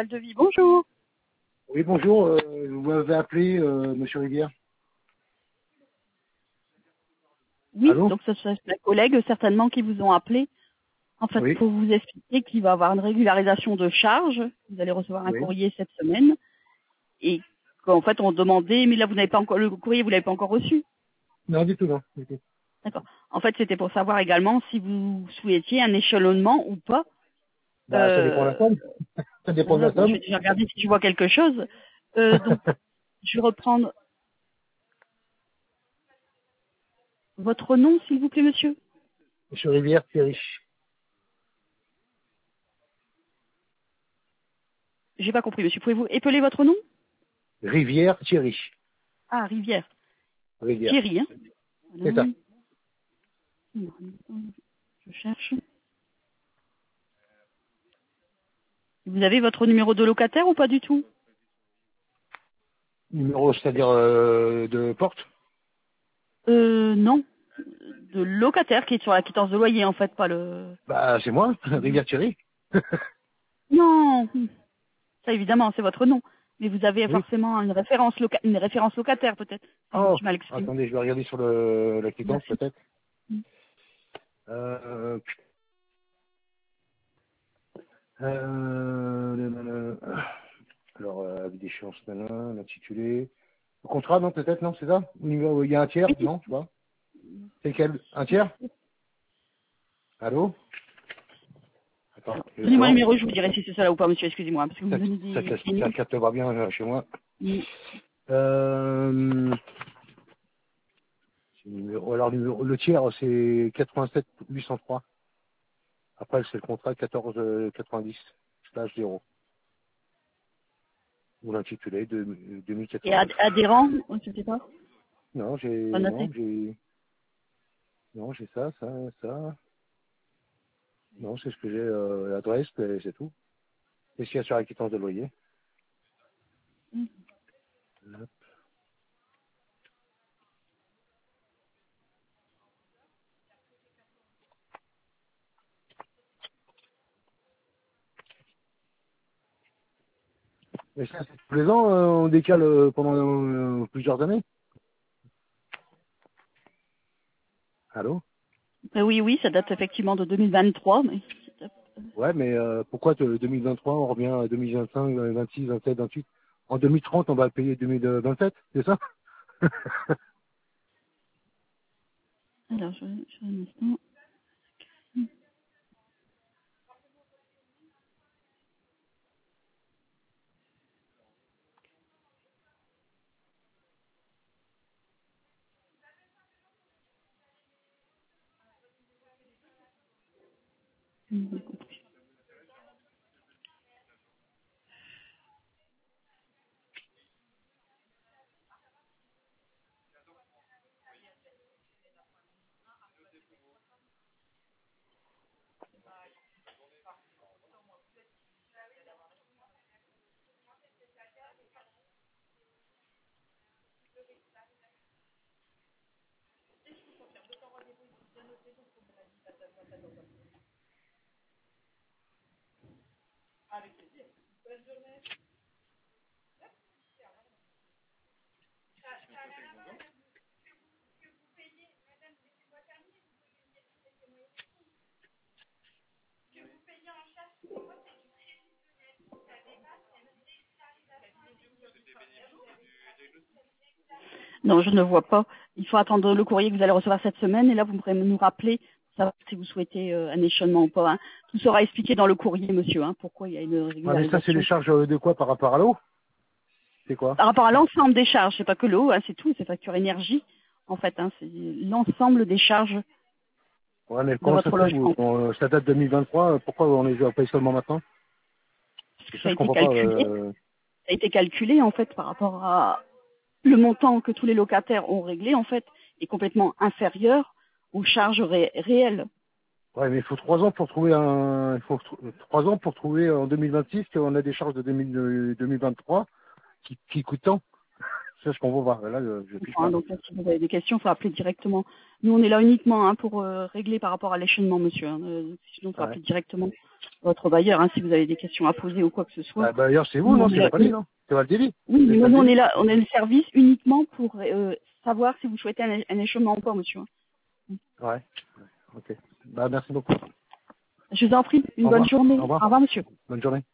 Journal de Vie. Bonjour. Oui, bonjour. Vous m'avez appelé, Monsieur Rivière. Oui, Allô? donc ce sont les collègues certainement qui vous ont appelé. En fait, Oui, pour vous expliquer qu'il va y avoir une régularisation de charges. Vous allez recevoir un oui. courrier cette semaine. Et qu'en fait, on demandait, mais là, vous n'avez pas encore, le courrier, vous l'avez pas encore reçu. Non, du tout, non. Du tout. D'accord. En fait, c'était pour savoir également si vous souhaitiez un échelonnement ou pas. Bah, ça dépend de la Euh, somme. Ça dépend de la bon, je somme. vais déjà regarder si je vois quelque chose. Donc, je vais reprendre votre nom, s'il vous plaît, monsieur. Monsieur Rivière, Thierry. J'ai pas compris, monsieur. Pouvez-vous épeler votre nom? Rivière, Thierry. Ah, Rivière. Rivière. Thierry, hein. C'est ça. Voilà. Je cherche. Vous avez votre numéro de locataire ou pas du tout? Numéro, c'est-à-dire de porte. Non. De locataire qui est sur la quittance de loyer, en fait, pas le... Bah, c'est moi, Rivière Thierry. Non. Ça, évidemment, c'est votre nom. Mais vous avez Oui. forcément une référence locataire, peut-être. Si je me Oh, suis mal exprimé. attendez, je vais regarder sur la quittance, Merci. peut-être. Euh, euh, alors, avis d'échéance, l'intitulé. Le contrat, non, peut-être, non, c'est ça? Il y a un tiers, non, tu vois? C'est quel? Un tiers? Allô? Attends, Alors, je vais donnez-moi le voir. numéro, je vous dirai si c'est ça là ou pas, monsieur. Excusez-moi, parce que vous me Ça, donnez ça, des ça noms. capte pas bien chez moi. Mm. Euh, alors, le tiers, c'est 87 803. Après, c'est le contrat 14 90 slash 0. Ou l'intitulé de Et 2089. adhérent, on ne sait pas. Non, Pas noté. j'ai ça. Non, c'est ce que j'ai, l'adresse, et c'est tout. Et s'il y a sur la quittance de loyer. Hop. Mais ça, c'est tous les ans, on décale pendant plusieurs années. Allô? Oui, oui, ça date effectivement de 2023, mais... Ouais, mais pourquoi 2023, on revient à 2025, 26, 27, 28? En 2030, on va payer 2027, c'est ça? Alors, je un instant. Non, je ne vois pas. Il faut attendre le courrier que vous allez recevoir cette semaine et là, vous pourrez nous rappeler savoir si vous souhaitez un échelonnement ou pas. Hein. Tout sera expliqué dans le courrier, monsieur, hein, pourquoi il y a une Ouais, mais ça, c'est les régularisation. charges de quoi par rapport à l'eau? C'est quoi? Par rapport à l'ensemble des charges, c'est pas que l'eau, hein, c'est tout, c'est facture énergie, en fait, hein, c'est l'ensemble des charges Ouais, mais de comment ça votre se fait, logement. ça date de 2023, pourquoi on les paye seulement maintenant? Parce que C'est ça, ça a je été comprends pas. calculé, ça a été calculé, en fait, par rapport à le montant que tous les locataires ont réglé, en fait, est complètement inférieur aux charges réelles. Ouais, mais il faut 3 ans pour trouver il faut 3 ans pour trouver en 2026 qu'on a des charges de 2023 qui coûtent tant. C'est ce qu'on va voir. Là, je piche pas. Donc là, si vous avez des questions, il faut appeler directement. Nous, on est là uniquement pour régler par rapport à l'échelonnement, monsieur. Sinon, il faut appeler directement votre bailleur si vous avez des questions à poser ou quoi que ce soit. D'ailleurs, c'est vous, non? C'est pas lui, non? C'est Valdevi? Oui, mais nous, on est là, on est le service uniquement pour savoir si vous souhaitez un échelonnement ou pas, monsieur. Ouais. Ok. Merci beaucoup. Je vous en prie, une bonne journée. Au revoir. Au revoir, monsieur. Bonne journée.